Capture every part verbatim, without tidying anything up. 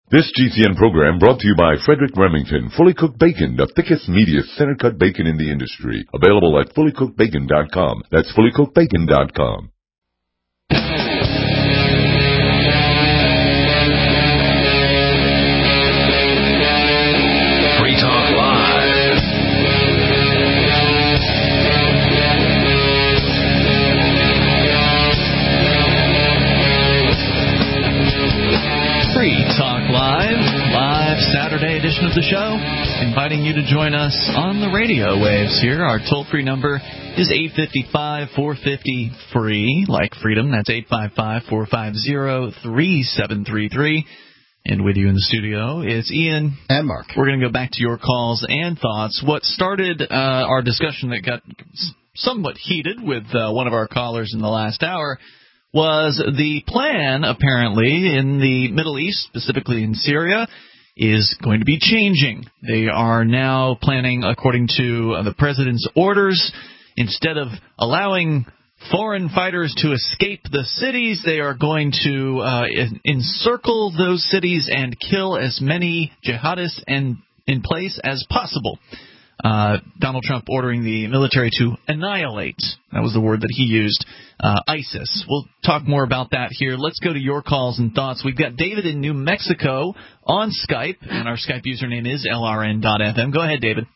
This G C N program brought to you by Frederick Remington, Fully Cooked Bacon, the thickest, meatiest, center-cut bacon in the industry. Available at fully cooked bacon dot com. That's fully cooked bacon dot com. Free Talk Live. Free Talk Live, live Saturday edition of the show, inviting you to join us on the radio waves here. Our toll-free number is eight five five, four five zero, free, like freedom. That's eight five five, four five zero, three seven three three. And with you in the studio is Ian. And Mark. We're going to go back to your calls and thoughts. What started uh, our discussion that got somewhat heated with uh, one of our callers in the last hour was the plan, apparently, in the Middle East, specifically in Syria, is going to be changing. They are now planning, according to uh, the president's orders, instead of allowing foreign fighters to escape the cities, they are going to uh, encircle those cities and kill as many jihadists and in place as possible. Uh, Donald Trump ordering the military to annihilate, that was the word that he used, uh, ISIS. We'll talk more about that here. Let's go to your calls and thoughts. We've got David in New Mexico on Skype, and our Skype username is L R N dot F M. Go ahead, David.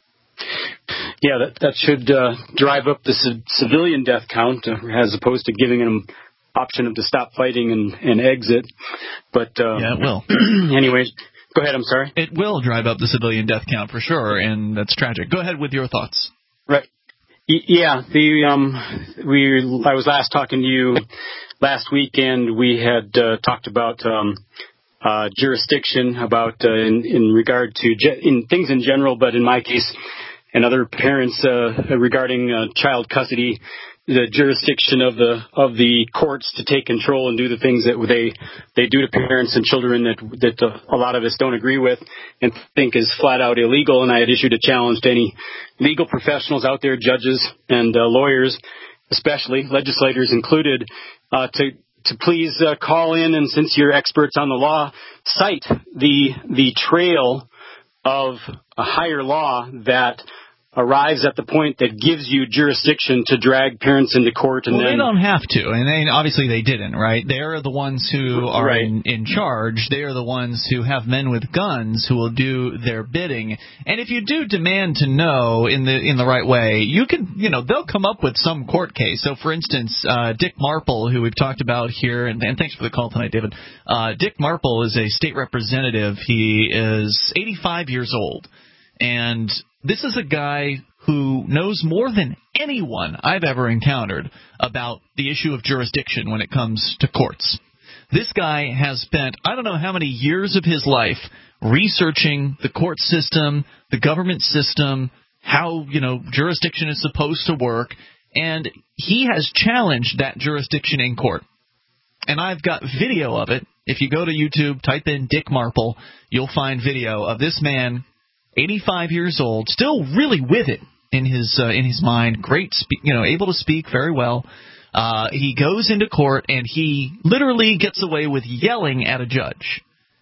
Yeah, that, that should uh, drive up the c- civilian death count, uh, as opposed to giving them option of to stop fighting and, and exit. But uh, yeah, it will. Anyways. Go ahead, I'm sorry. It will drive up the civilian death count for sure, and that's tragic. Go ahead with your thoughts. Right. Y- yeah, the um, we I was last talking to you last weekend. We had uh, talked about um, uh, jurisdiction, about uh, in, in regard to ge- in things in general, but in my case and other parents uh, regarding uh, child custody. The jurisdiction of the of the courts to take control and do the things that they they do to parents and children that that uh, a lot of us don't agree with and think is flat out illegal. And I had issued a challenge to any legal professionals out there, judges and uh, lawyers, especially legislators included, uh, to to please uh, call in, and since you're experts on the law, cite the the trail of a higher law that arrives at the point that gives you jurisdiction to drag parents into court. And well, then they don't have to, and they, obviously they didn't, right? They are the ones who are right. in, in charge. They are the ones who have men with guns who will do their bidding. And if you do demand to know in the in the right way, you can, you know, they'll come up with some court case. So, for instance, uh, Dick Marple, who we've talked about here, and, and thanks for the call tonight, David. Uh, Dick Marple is a state representative. He is eighty-five years old, and this is a guy who knows more than anyone I've ever encountered about the issue of jurisdiction when it comes to courts. This guy has spent I don't know how many years of his life researching the court system, the government system, how, you know, jurisdiction is supposed to work, and he has challenged that jurisdiction in court. And I've got video of it. If you go to YouTube, type in Dick Marple, you'll find video of this man, eighty-five years old, still really with it in his uh, in his mind. Great, spe- you know, able to speak very well. Uh, he goes into court and he literally gets away with yelling at a judge.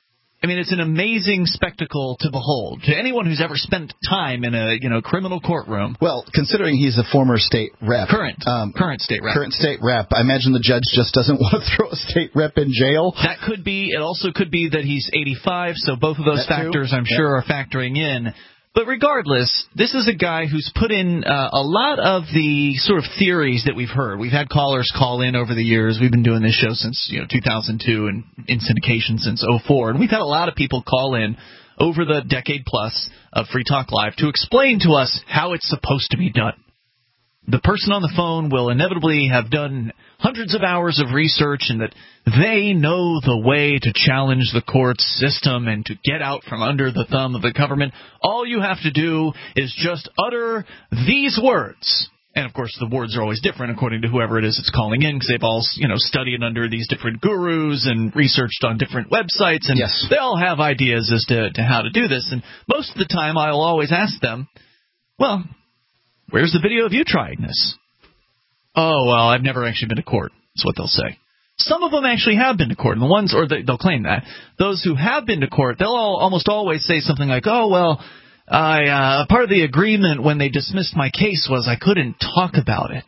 I mean, it's an amazing spectacle to behold to anyone who's ever spent time in a, you know, criminal courtroom. Well, considering he's a former state rep. Current. Um, current state rep. Current state rep. I imagine the judge just doesn't want to throw a state rep in jail. That could be. It also could be that he's eighty-five, so both of those that factors, too? I'm yeah. sure, are factoring in. But regardless, this is a guy who's put in uh, a lot of the sort of theories that we've heard. We've had callers call in over the years. We've been doing this show since, you know, two thousand two and in syndication since oh four. And we've had a lot of people call in over the decade plus of Free Talk Live to explain to us how it's supposed to be done. The person on the phone will inevitably have done hundreds of hours of research and that they know the way to challenge the court system and to get out from under the thumb of the government. All you have to do is just utter these words. And, of course, the words are always different according to whoever it is that's calling in, because they've all, you know, studied under these different gurus and researched on different websites, and yes. they all have ideas as to, to how to do this. And most of the time I'll always ask them, well, where's the video of you trying this? Oh, well, I've never actually been to court, is what they'll say. Some of them actually have been to court, and the ones, or they, they'll claim that. Those who have been to court, they'll all, almost always say something like, oh, well, I uh, part of the agreement when they dismissed my case was I couldn't talk about it.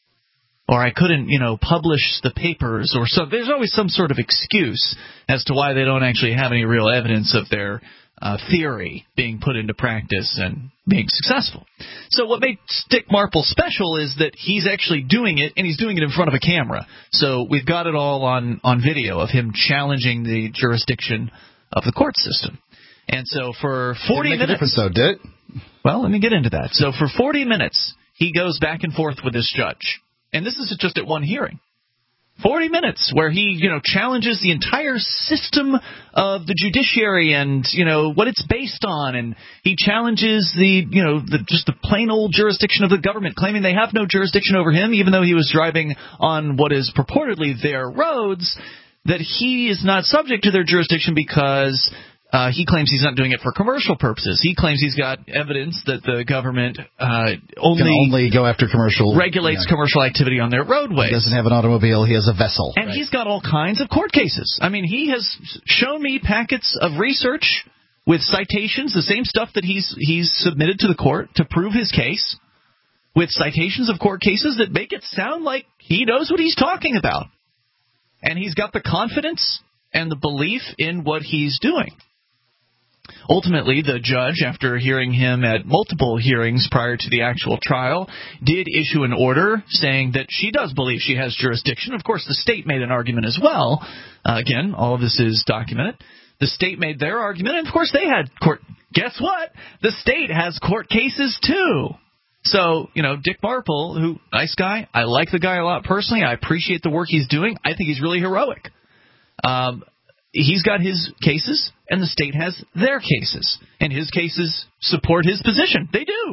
Or I couldn't, you know, publish the papers, or so. There's always some sort of excuse as to why they don't actually have any real evidence of their uh, theory being put into practice and being successful. So what makes Dick Marple special is that he's actually doing it, and he's doing it in front of a camera. So we've got it all on, on video of him challenging the jurisdiction of the court system. And so for forty Didn't make minutes, a difference, though, did it? Well, let me get into that. So for forty minutes, he goes back and forth with this judge. And this is just at one hearing. forty minutes where he, you know, challenges the entire system of the judiciary and, you know, what it's based on. And he challenges the, you know, the, just the plain old jurisdiction of the government, claiming they have no jurisdiction over him, even though he was driving on what is purportedly their roads, that he is not subject to their jurisdiction because Uh, he claims he's not doing it for commercial purposes. He claims he's got evidence that the government uh, only, Can only go after commercial regulates yeah. commercial activity on their roadways. He doesn't have an automobile. He has a vessel. And right. he's got all kinds of court cases. I mean, he has shown me packets of research with citations, the same stuff that he's he's submitted to the court to prove his case, with citations of court cases that make it sound like he knows what he's talking about. And he's got the confidence and the belief in what he's doing. Ultimately, the judge, after hearing him at multiple hearings prior to the actual trial, did issue an order saying that she does believe she has jurisdiction. Of course, the state made an argument as well. Uh, again, all of this is documented. The state made their argument, and of course they had court. Guess what? The state has court cases too. So, you know, Dick Marple, who, nice guy. I like the guy a lot personally. I appreciate the work he's doing. I think he's really heroic. Um, he's got his cases, and the state has their cases. And his cases support his position. They do.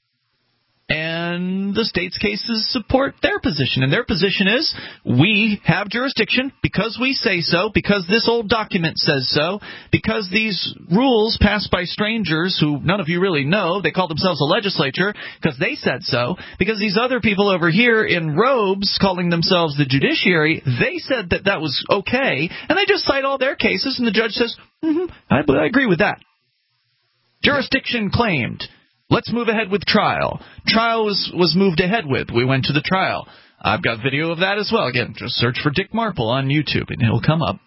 And the state's cases support their position. And their position is, we have jurisdiction because we say so, because this old document says so, because these rules passed by strangers who none of you really know, they call themselves a legislature because they said so, because these other people over here in robes calling themselves the judiciary, they said that that was okay, and they just cite all their cases, and the judge says, mm-hmm, I, I agree with that. Jurisdiction claimed. Let's move ahead with trial. Trial was, was moved ahead with. We went to the trial. I've got video of that as well. Again, just search for Dick Marple on YouTube, and it'll come up.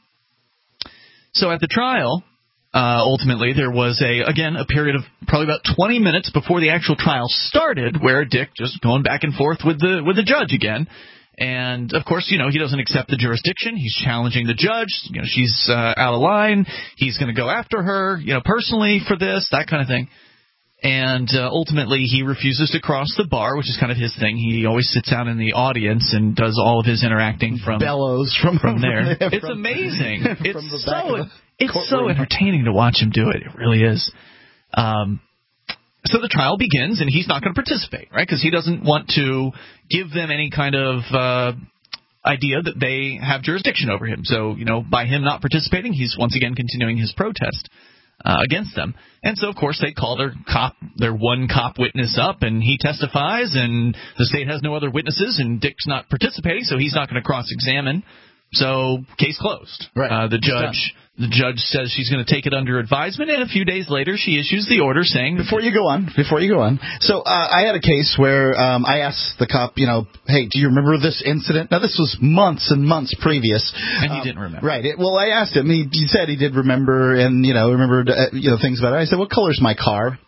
So at the trial, uh, ultimately, there was, a again, a period of probably about twenty minutes before the actual trial started where Dick just going back and forth with the with the judge again. And, of course, you know, he doesn't accept the jurisdiction. He's challenging the judge. You know, she's uh, out of line. He's going to go after her, you know, personally for this, that kind of thing. And uh, ultimately, he refuses to cross the bar, which is kind of his thing. He always sits out in the audience and does all of his interacting from bellows from, from there. From, it's amazing. It's so it's courtroom. so entertaining to watch him do it. It really is. Um, so the trial begins, and he's not going to participate, right? Because he doesn't want to give them any kind of uh, idea that they have jurisdiction over him. So, you know, by him not participating, he's once again continuing his protest Uh, against them. And so, of course, they call their cop, their one cop witness up, and he testifies, and the state has no other witnesses, and Dick's not participating, so he's not going to cross-examine. So, case closed. Right. Uh, the judge the judge says she's going to take it under advisement, and a few days later she issues the order saying... Before you go on, before you go on, so uh, I had a case where um, I asked the cop, you know, hey, do you remember this incident? Now, this was months and months previous. And he um, didn't remember. Right. It, well, I asked him. He, he said he did remember and, you know, remembered, uh, you know, things about it. I said, what color's my car?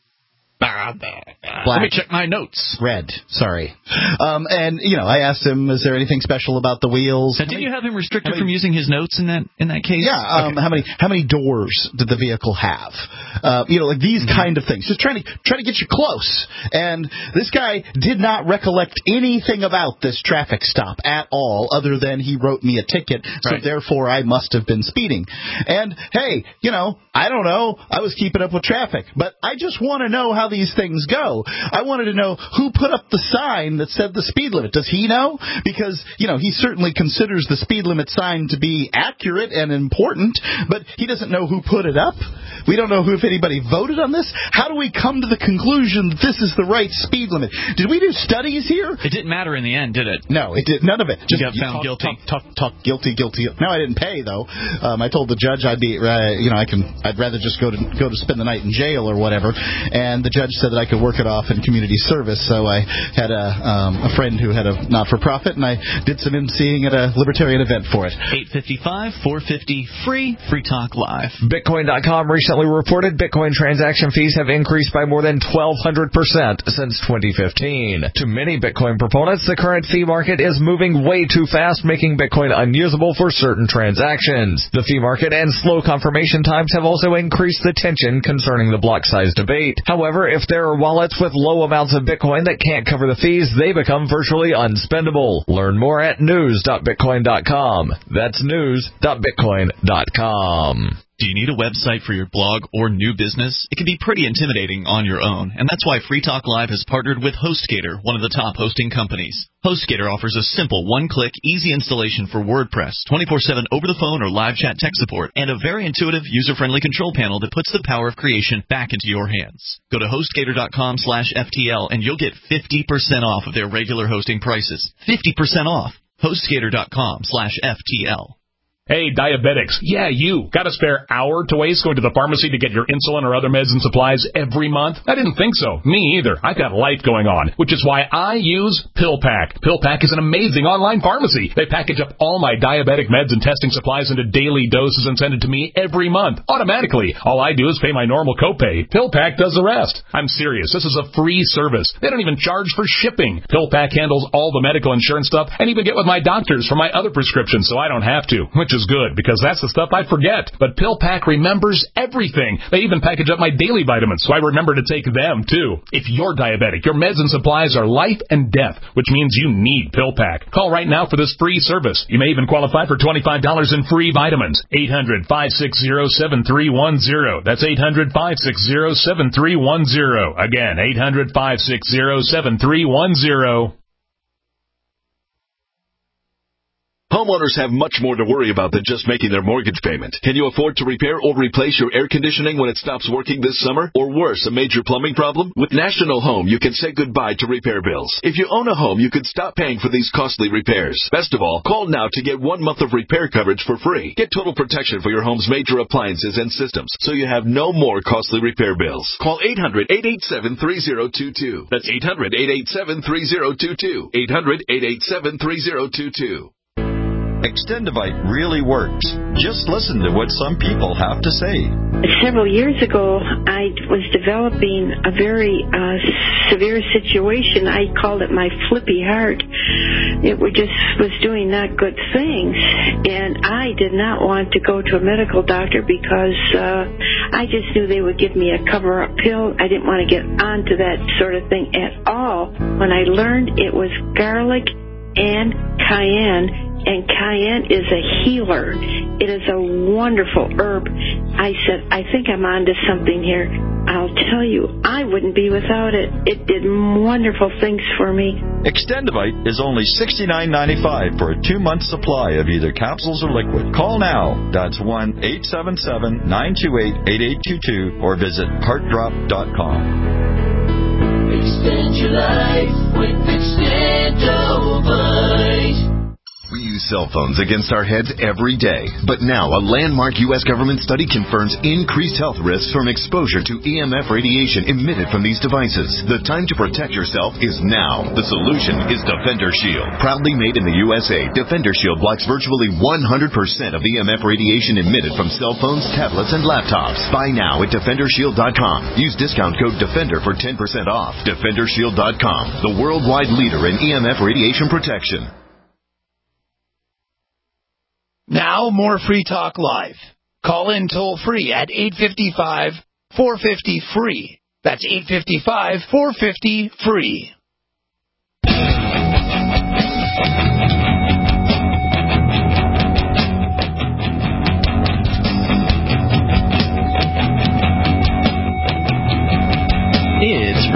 Black. Let me check my notes. Red. Sorry. Um, and, you know, I asked him, is there anything special about the wheels? Did you have him restricted many, from using his notes in that in that case? Yeah. Um, okay. How many how many doors did the vehicle have? Uh, you know, like these mm-hmm. kind of things. Just trying to try to get you close. And this guy did not recollect anything about this traffic stop at all, other than he wrote me a ticket. So right. therefore, I must have been speeding. And hey, you know, I don't know. I was keeping up with traffic, but I just want to know how these things go. I wanted to know who put up the sign that said the speed limit. Does he know? Because, you know, he certainly considers the speed limit sign to be accurate and important, but he doesn't know who put it up. We don't know who, if anybody voted on this. How do we come to the conclusion that this is the right speed limit? Did we do studies here? It didn't matter in the end, did it? No, it did. None of it. Just you got you found talk, guilty. Talk, talk, talk, guilty, guilty. No, I didn't pay though. Um, I told the judge I'd be, uh, you know, I can. I'd rather just go to go to spend the night in jail or whatever. And the judge said that I could work it off in community service. So I had a um, a friend who had a not-for-profit, and I did some emceeing at a libertarian event for it. eight fifty-five, four fifty, free, Free Talk Live. Bitcoin dot com recently reported Bitcoin transaction fees have increased by more than twelve hundred percent since twenty fifteen. To many Bitcoin proponents, the current fee market is moving way too fast, making Bitcoin unusable for certain transactions. The fee market and slow confirmation times have also increased the tension concerning the block size debate. However, if there are wallets with low amounts of Bitcoin that can't cover the fees, they become virtually unspendable. Learn more at news dot bitcoin dot com. That's news dot bitcoin dot com. Do you need a website for your blog or new business? It can be pretty intimidating on your own, and that's why Free Talk Live has partnered with HostGator, one of the top hosting companies. HostGator offers a simple one-click, easy installation for WordPress, twenty-four seven over-the-phone or live chat tech support, and a very intuitive, user-friendly control panel that puts the power of creation back into your hands. Go to HostGator dot com slash F T L and you'll get fifty percent off of their regular hosting prices. fifty percent off. HostGator dot com slash F T L. Hey, diabetics. Yeah, you. Got a spare hour to waste going to the pharmacy to get your insulin or other meds and supplies every month? I didn't think so. Me either. I've got life going on, which is why I use PillPack. PillPack is an amazing online pharmacy. They package up all my diabetic meds and testing supplies into daily doses and send it to me every month, automatically. All I do is pay my normal copay. PillPack does the rest. I'm serious. This is a free service. They don't even charge for shipping. PillPack handles all the medical insurance stuff and even get with my doctors for my other prescriptions so I don't have to, which is good, because that's the stuff I forget. But PillPack remembers everything. They even package up my daily vitamins, so I remember to take them, too. If you're diabetic, your meds and supplies are life and death, which means you need PillPack. Call right now for this free service. You may even qualify for twenty-five dollars in free vitamins. eight hundred, five six zero, seven three one zero. That's eight hundred, five six zero, seven three one zero. Again, eight hundred, five six zero, seven three one zero. Homeowners have much more to worry about than just making their mortgage payment. Can you afford to repair or replace your air conditioning when it stops working this summer? Or worse, a major plumbing problem? With National Home, you can say goodbye to repair bills. If you own a home, you could stop paying for these costly repairs. Best of all, call now to get one month of repair coverage for free. Get total protection for your home's major appliances and systems, so you have no more costly repair bills. Call eight hundred, eight eight seven, three zero two two. That's eight hundred, eight eight seven, three zero two two. eight hundred, eight eight seven, three zero two two. Extendivite really works. Just listen to what some people have to say. Several years ago, I was developing a very uh, severe situation. I called it my flippy heart. It was just was doing not good things, and I did not want to go to a medical doctor because uh, I just knew they would give me a cover-up pill. I didn't want to get onto that sort of thing at all. When I learned it was garlic and cayenne, and cayenne is a healer. It is a wonderful herb. I said, I think I'm onto something here. I'll tell you, I wouldn't be without it. It did wonderful things for me. Extendivite is only sixty-nine ninety-five for a two-month supply of either capsules or liquid. Call now. That's one eight seven seven, nine two eight, eight eight two two or visit heart drop dot com. Extend your life with Extendivite. We use cell phones against our heads every day. But now, a landmark U S government study confirms increased health risks from exposure to E M F radiation emitted from these devices. The time to protect yourself is now. The solution is Defender Shield. Proudly made in the U S A, Defender Shield blocks virtually one hundred percent of E M F radiation emitted from cell phones, tablets, and laptops. Buy now at defender shield dot com. Use discount code DEFENDER for ten percent off. defender shield dot com, the worldwide leader in E M F radiation protection. Now, more Free Talk Live. Call in toll-free at eight five five, four five zero, F R E E. That's eight five five, four five zero, F R E E. It's Free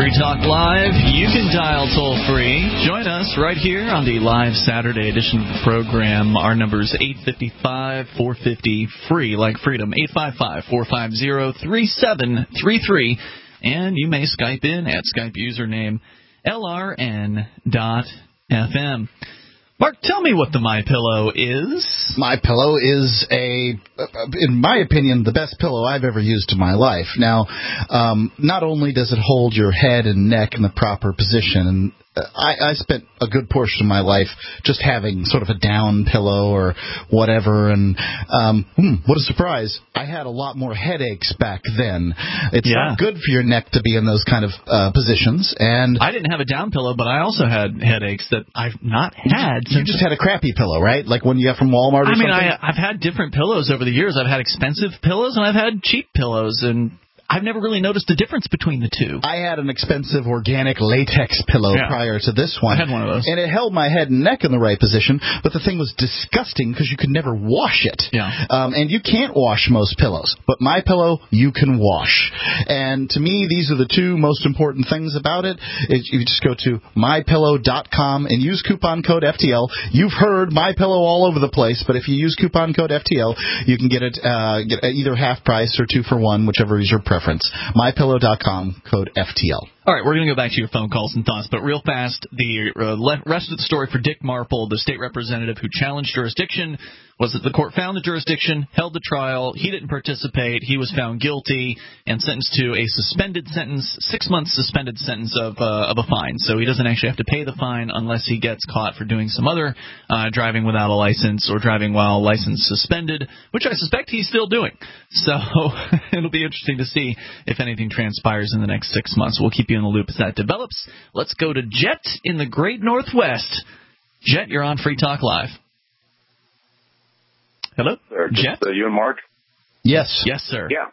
Free Talk Live. You can dial toll-free. Join us right here on the live Saturday edition of the program. Our number is eight five five, four five zero, free, like freedom, eight five five, four five zero, three seven three three. And you may Skype in at Skype username L R N dot F M. Mark, tell me what the MyPillow is. MyPillow is a, in my opinion, the best pillow I've ever used in my life. Now, um, not only does it hold your head and neck in the proper position, and I, I spent a good portion of my life just having sort of a down pillow or whatever, and um, hmm, what a surprise. I had a lot more headaches back then. It's Yeah. not good for your neck to be in those kind of uh, positions. And I didn't have a down pillow, but I also had headaches that I've not had. You just had a crappy pillow, right? Like one you got from Walmart or I mean, something? I, I've had different pillows over the years. I've had expensive pillows and I've had cheap pillows, and I've never really noticed the difference between the two. I had an expensive organic latex pillow Yeah. prior to this one. I had one of those. And it held my head and neck in the right position, but the thing was disgusting because you could never wash it. Yeah. Um, and you can't wash most pillows, but my pillow you can wash. And to me, these are the two most important things about it. It you just go to my pillow dot com and use coupon code F T L. You've heard MyPillow all over the place, but if you use coupon code F T L, you can get it uh, get either half price or two for one, whichever is your preference. my pillow dot com, code F T L. All right, we're going to go back to your phone calls and thoughts, but real fast, the uh, le- rest of the story for Dick Marple, the state representative who challenged jurisdiction, was that the court found the jurisdiction, held the trial, he didn't participate, he was found guilty, and sentenced to a suspended sentence, six-month suspended sentence of uh, of a fine. So he doesn't actually have to pay the fine unless he gets caught for doing some other uh, driving without a license or driving while license suspended, which I suspect he's still doing. So it'll be interesting to see if anything transpires in the next six months. We'll keep you in the loop as that develops. Let's go to Jet in the Great Northwest. Jet, you're on Free Talk Live. Hello? There, just, Jet? Uh, you and Mark? Yes. Yes, sir. Yeah.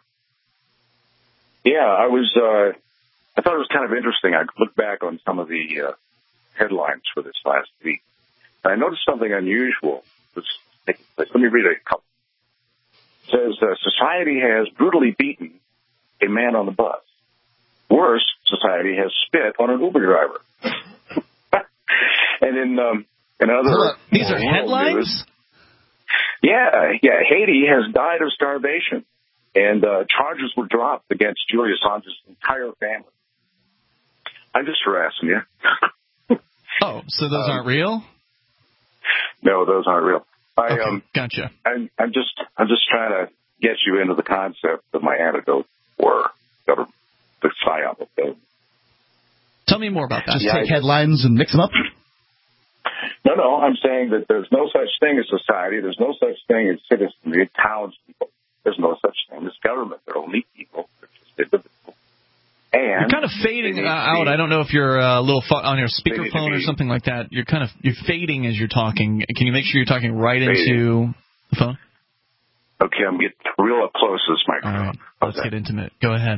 Yeah, I was, uh, I thought it was kind of interesting. I looked back on some of the uh, headlines for this last week, and I noticed something unusual was taking place. Let me read a couple. It says, uh, society has brutally beaten a man on the bus. Worse, society has spit on an Uber driver. And in, um, in other... These are world headlines? News, yeah, yeah. Haiti has died of starvation, and uh, charges were dropped against Julian Assange's entire family. I'm just harassing you. Oh, so those um, aren't real? No, those aren't real. I, okay, um, gotcha. I'm, I'm just, I'm just trying to get you into the concept of my antidote for government, the psyop of government. Tell me more about that. Just Yeah, take I- headlines and mix them up? No, no, I'm saying that there's no such thing as society. There's no such thing as citizenry, townspeople. There's no such thing as government. They're only people. They're just individuals. And you're kind of fading they uh, need to out. be- I don't know if you're uh, a little fu- on your They need to speakerphone or be- something like that. You're kind of you're fading as you're talking. Can you make sure you're talking right Fading. into the phone? Okay, I'm getting real up close to this All microphone. right, How's let's that? get intimate. Go ahead.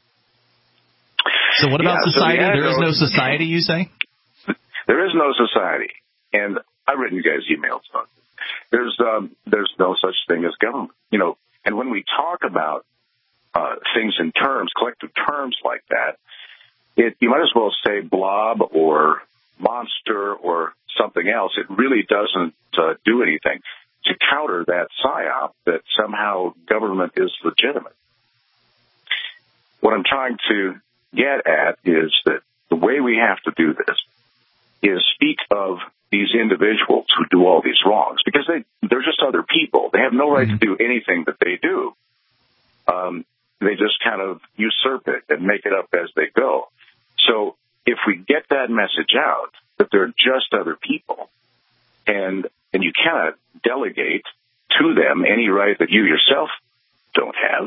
So what about Yeah, so the society? There is no antidote- society, you say? There is no society, and I've written you guys emails about this. There's um, there's no such thing as government, you know. And when we talk about uh, things in terms, collective terms like that, it you might as well say blob or monster or something else. It really doesn't uh, do anything to counter that psyop that somehow government is legitimate. What I'm trying to get at is that the way we have to do this is speak of these individuals who do all these wrongs, because they, they're just other people. They have no right mm-hmm. to do anything that they do. Um, they just kind of usurp it and make it up as they go. So if we get that message out, that they're just other people, and and you cannot delegate to them any right that you yourself don't have,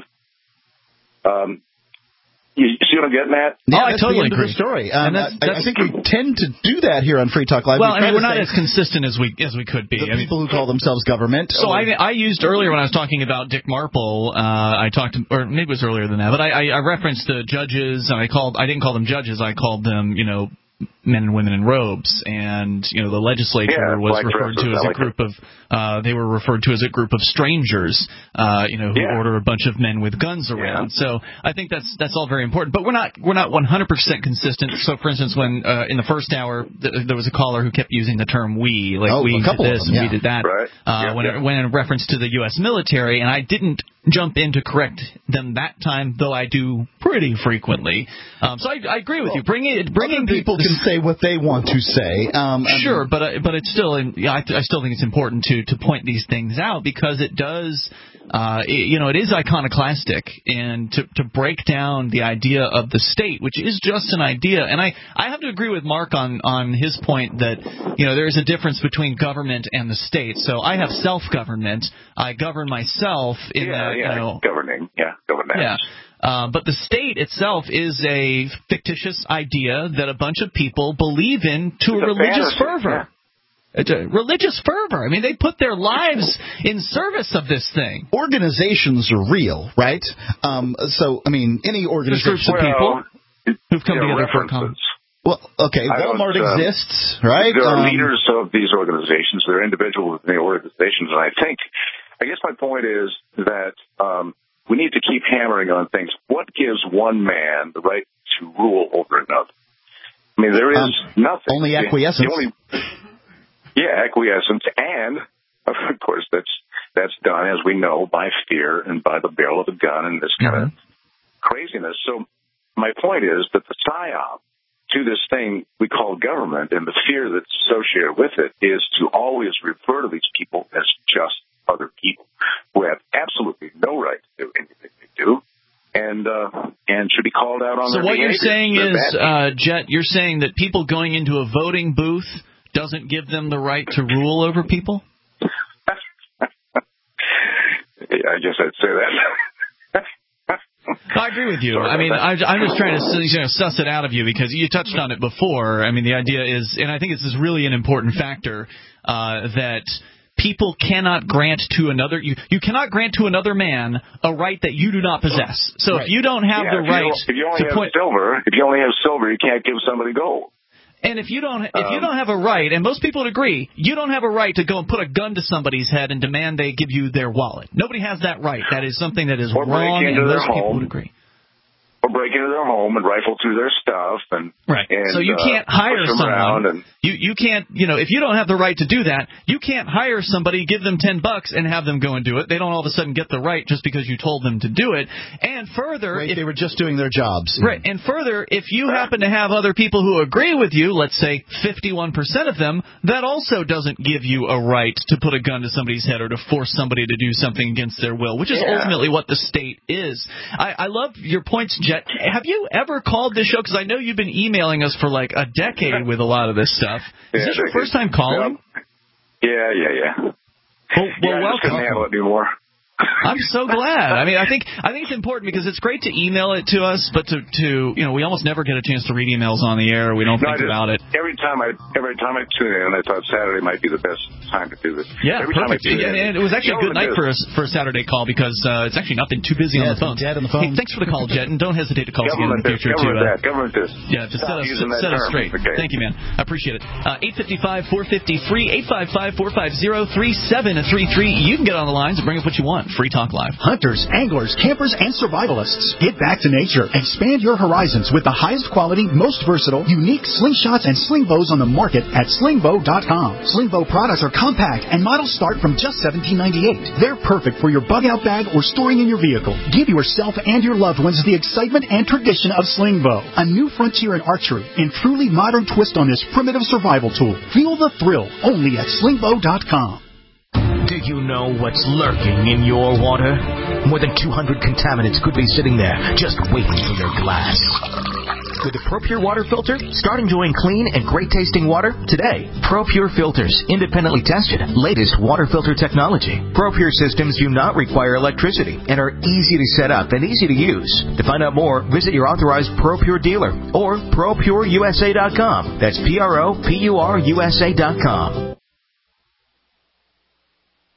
um, you see what I'm getting at? Yeah, oh, I that's totally the end agree. Of the story. Um, that's, I, that's, I think we tend to do that here on Free Talk Live. Well, we I mean, we're not say, as consistent as we as we could be. The I mean, people who call themselves government. So or, I, I used earlier when I was talking about Dick Marple, uh, I talked, to, or maybe it was earlier than that, but I, I, I referenced the judges. And I called, I didn't call them judges. I called them, you know, men and women in robes, and you know the legislature yeah, was referred to as a like group of uh, they were referred to as a group of strangers, uh, you know, who yeah. order a bunch of men with guns around. Yeah. So I think that's that's all very important. But we're not we're not one hundred percent consistent. So for instance, when uh, in the first hour th- there was a caller who kept using the term "we," like oh, we a couple did this of them, yeah. and we did that, right. uh, yeah, when yeah. It, when in reference to the U S military, and I didn't jump in to correct them that time, though I do pretty frequently. Um, so I, I agree with well, you. Bringing it, bringing other people the, can say what they want to say. Um, sure, but uh, but it's still, yeah, I, I still think it's important to to point these things out because it does, uh, it, you know, it is iconoclastic, and to to break down the idea of the state, which is just an idea. And I I have to agree with Mark on on his point that you know there is a difference between government and the state. So I have self-government. I govern myself in yeah, the, yeah, you know, governing, yeah, governance. Yeah. Uh, but the state itself is a fictitious idea that a bunch of people believe in to it's a religious a fervor. Yeah. It's a religious fervor. I mean, they put their lives in service of this thing. Organizations are real, right? Um, so, I mean, any organization. There's groups of well, people who've come yeah, together for a common. Well, okay, Walmart uh, exists, right? There are um, leaders of these organizations. There are individuals in the organizations, and I think, I guess my point is that um, we need to keep hammering on things. What gives one man the right to rule over another? I mean, there is um, nothing. Only acquiescence. The only, yeah, acquiescence, and of course that's that's done, as we know, by fear and by the barrel of a gun and this kind mm-hmm. of craziness. So my point is that the psyop to this thing we call government and the fear that's associated with it is to always refer to these people as just other people who have absolutely no right to do anything they do and uh, and should be called out on so their what behavior. You're saying They're is, uh, Jet, you're saying that people going into a voting booth doesn't give them the right to rule over people? Yeah, I guess I'd say that. I agree with you. I mean, I, I'm just trying to you know, suss it out of you because you touched on it before. I mean, the idea is, and I think this is really an important factor, uh, that people cannot grant to another, you, you cannot grant to another man a right that you do not possess. So right. if you don't have yeah, the right if you only to have point, silver, if you only have silver, you can't give somebody gold. And if you don't, if you don't have a right, and most people would agree, you don't have a right to go and put a gun to somebody's head and demand they give you their wallet. Nobody has that right. That is something that is or wrong, and most home, people would agree. Or break into their home and rifle through their stuff, and right. And, so you can't uh, hire someone. And, you you can't you know if you don't have the right to do that, you can't hire somebody, give them ten bucks, and have them go and do it. They don't all of a sudden get the right just because you told them to do it. And further, right, if, they were just doing their jobs. Right. And further, if you happen to have other people who agree with you, let's say fifty-one percent of them, that also doesn't give you a right to put a gun to somebody's head or to force somebody to do something against their will, which is yeah. ultimately what the state is. I, I love your points, Jet. Have you ever called this show? Because I know you've been emailing us for like a decade with a lot of this stuff. Is yeah, this your first time calling? Yeah, yeah, yeah. Well, well yeah, I just couldn't handle it anymore. I'm so glad. I mean, I think I think it's important because it's great to email it to us, but to, to you know, we almost never get a chance to read emails on the air. We don't no, think just, about it. Every time I every time I tune in, I thought Saturday might be the best time to do this. Yeah, every perfect. Time I tune and, in, and it was actually a good night for us for a Saturday call because uh, it's actually not been too busy yeah, on the phone. Dead on the phone. Hey, thanks for the call, Jet, and don't hesitate to call us again in the this, future. Government to, uh, that, government this. Yeah, to set us, set us straight. Okay. Thank you, man. I appreciate it. Uh, eight five five, four five zero, free, eight five five, four five zero, three seven three three. You can get on the lines and bring up what you want. Free Talk Live. Hunters, anglers, campers, and survivalists. Get back to nature. Expand your horizons with the highest quality, most versatile, unique slingshots and sling bows on the market at sling bow dot com. Sling bow products are compact and models start from just seventeen ninety-eight. They're perfect for your bug-out bag or storing in your vehicle. Give yourself and your loved ones the excitement and tradition of sling bow, a new frontier in archery and truly modern twist on this primitive survival tool. Feel the thrill only at sling bow dot com. Do you know what's lurking in your water? More than two hundred contaminants could be sitting there, just waiting for your glass. With the ProPure water filter, start enjoying clean and great-tasting water today. ProPure filters, independently tested, latest water filter technology. ProPure systems do not require electricity and are easy to set up and easy to use. To find out more, visit your authorized ProPure dealer or pro pure U S A dot com. That's P R O P U R U S A dot com.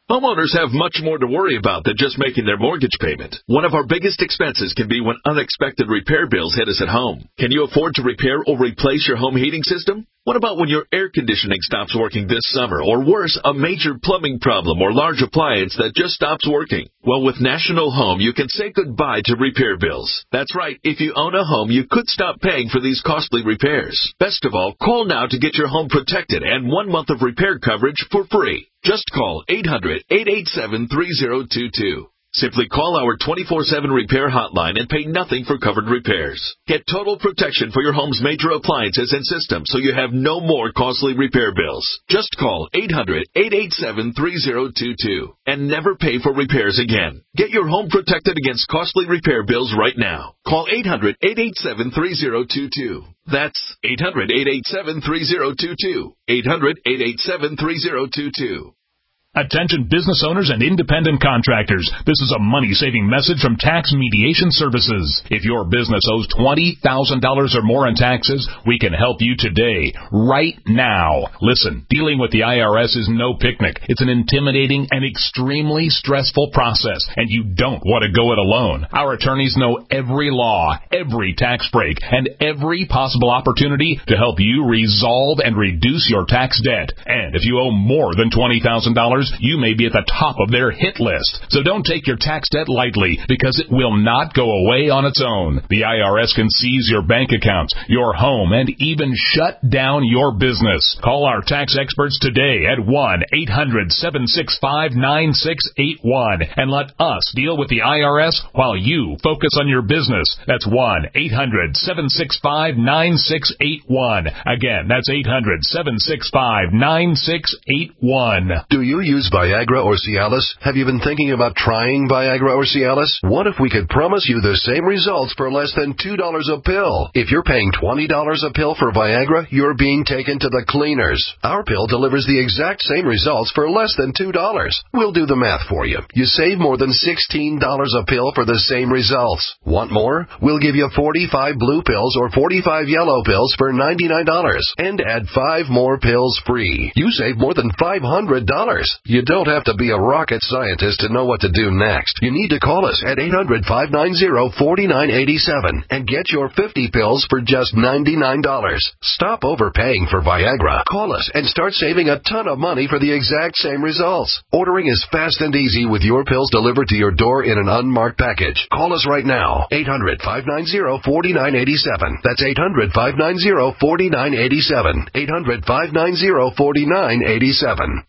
Homeowners have much more to worry about than just making their mortgage payment. One of our biggest expenses can be when unexpected repair bills hit us at home. Can you afford to repair or replace your home heating system? What about when your air conditioning stops working this summer, or worse, a major plumbing problem or large appliance that just stops working? Well, with National Home, you can say goodbye to repair bills. That's right. If you own a home, you could stop paying for these costly repairs. Best of all, call now to get your home protected and one month of repair coverage for free. Just call eight hundred, eight eight seven, three zero two two. Simply call our twenty-four seven repair hotline and pay nothing for covered repairs. Get total protection for your home's major appliances and systems so you have no more costly repair bills. Just call eight hundred, eight eight seven, three zero two two and never pay for repairs again. Get your home protected against costly repair bills right now. Call eight hundred, eight eight seven, three zero two two. That's eight hundred, eight eight seven, three zero two two. eight hundred, eight eight seven, three zero two two. Attention business owners and independent contractors. This is a money-saving message from Tax Mediation Services. If your business owes twenty thousand dollars or more in taxes, we can help you today, right now. Listen, dealing with the I R S is no picnic. It's an intimidating and extremely stressful process, and you don't want to go it alone. Our attorneys know every law, every tax break, and every possible opportunity to help you resolve and reduce your tax debt. And if you owe more than twenty thousand dollars, you may be at the top of their hit list. So don't take your tax debt lightly, because it will not go away on its own. The I R S can seize your bank accounts, your home, and even shut down your business. Call our tax experts today at one eight hundred, seven six five, nine six eight one and let us deal with the I R S while you focus on your business. That's one eight hundred, seven six five, nine six eight one. Again, that's eight hundred, seven six five, nine six eight one. Do you use Viagra or Cialis? Have you been thinking about trying Viagra or Cialis? What if we could promise you the same results for less than two dollars a pill? If you're paying twenty dollars a pill for Viagra, you're being taken to the cleaners. Our pill delivers the exact same results for less than two dollars. We'll do the math for you. You save more than sixteen dollars a pill for the same results. Want more? We'll give you forty-five blue pills or forty-five yellow pills for ninety-nine dollars and add five more pills free. You save more than five hundred dollars. You don't have to be a rocket scientist to know what to do next. You need to call us at eight hundred, five nine zero, four nine eight seven and get your fifty pills for just ninety-nine dollars. Stop overpaying for Viagra. Call us and start saving a ton of money for the exact same results. Ordering is fast and easy with your pills delivered to your door in an unmarked package. Call us right now. eight hundred, five nine zero, four nine eight seven. That's eight hundred, five nine zero, four nine eight seven. eight hundred, five nine zero, four nine eight seven.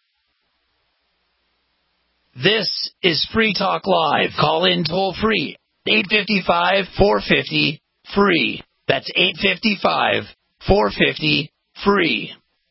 This is Free Talk Live. Call in toll free. eight five five, four five zero, free. That's eight five five, four five zero, free.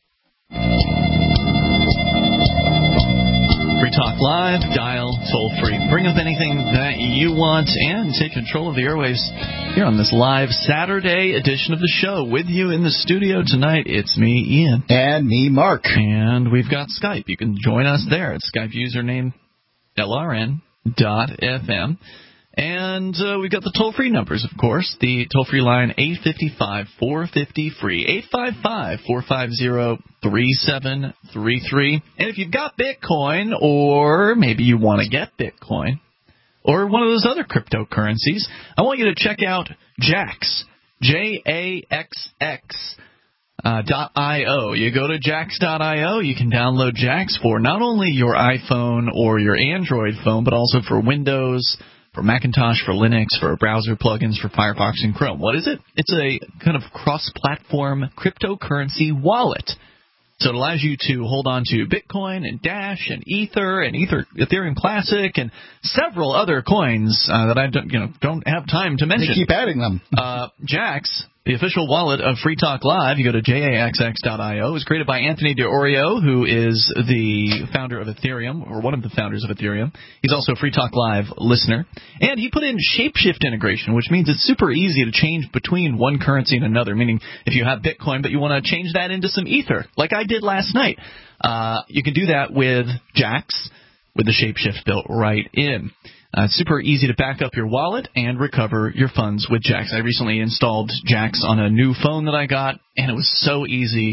Free Talk Live, dial toll free. Bring up anything that you want and take control of the airwaves here on this live Saturday edition of the show. With you in the studio tonight, it's me, Ian. And me, Mark. And we've got Skype. You can join us there. It's Skype username L R N dot F M. And uh, we've got the toll-free numbers, of course. The toll-free line, eight five five, four five zero, free, eight five five, four five zero, three seven three three. And if you've got Bitcoin, or maybe you want to get Bitcoin, or one of those other cryptocurrencies, I want you to check out Jaxx, J A X X. Uh, .io. You go to Jaxx dot io, you can download Jaxx for not only your iPhone or your Android phone, but also for Windows, for Macintosh, for Linux, for browser plugins, for Firefox and Chrome. What is it? It's a kind of cross-platform cryptocurrency wallet. So it allows you to hold on to Bitcoin and Dash and Ether and Ether, Ethereum Classic and several other coins uh, that I don't, you know, don't have time to mention. They keep adding them. uh, Jaxx, the official wallet of Free Talk Live, you go to J A X X dot io. It was created by Anthony D'Orio, who is the founder of Ethereum, or one of the founders of Ethereum. He's also a Free Talk Live listener. And he put in Shapeshift integration, which means it's super easy to change between one currency and another, meaning if you have Bitcoin but you want to change that into some Ether, like I did last night, uh, you can do that with Jaxx, with the Shapeshift built right in. Uh, it's super easy to back up your wallet and recover your funds with Jaxx. I recently installed Jaxx on a new phone that I got, and it was so easy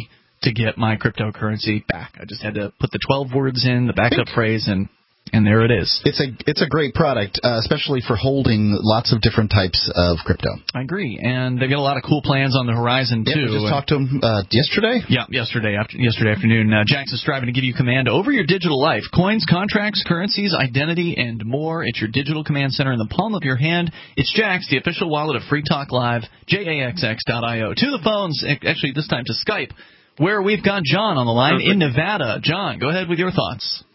to get my cryptocurrency back. I just had to put the twelve words in, the backup phrase, and and there it is. It's a it's a great product, uh, especially for holding lots of different types of crypto. I agree, and they've got a lot of cool plans on the horizon yeah, too. We just talked to them uh, yesterday. Yeah, yesterday after yesterday afternoon. Uh, Jax is striving to give you command over your digital life: coins, contracts, currencies, identity, and more. It's your digital command center in the palm of your hand. It's Jax, the official wallet of Free Talk Live. J A X X dot I O. To the phones, actually this time to Skype, where we've got John on the line in Nevada. John, go ahead with your thoughts.